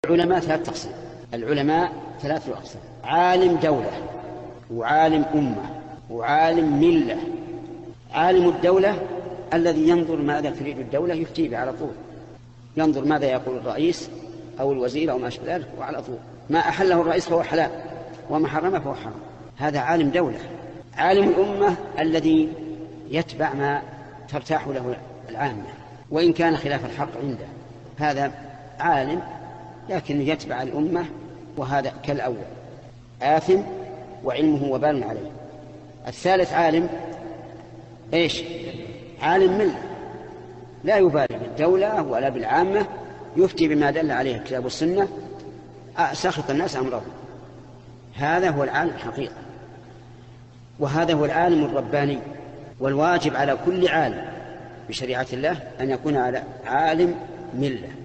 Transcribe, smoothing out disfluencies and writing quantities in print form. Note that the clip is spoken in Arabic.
العلماء ثلاث أقسام. العلماء ثلاثة أقسام: عالم دولة، وعالم أمة، وعالم ملة. عالم الدولة الذي ينظر ماذا تريد الدولة يفتي به على طول، ينظر ماذا يقول الرئيس أو الوزير أو ما أشبه ذلك وعلى طول، ما أحله الرئيس فهو حلال وما حرمه فهو حرام. هذا عالم دولة. عالم الأمة الذي يتبع ما ترتاح له العامة وإن كان خلاف الحق عنده، هذا عالم لكن يتبع الأمة، وهذا كالأول آثم وعلمه وبال عليه. الثالث عالم إيش؟ عالم ملة، لا يبالي بالدولة ولا بالعامة، يفتي بما دل عليه الكتاب والسنة، سخط الناس أمره. هذا هو العالم الحقيقي، وهذا هو العالم الرباني. والواجب على كل عالم بشريعة الله أن يكون على عالم ملة.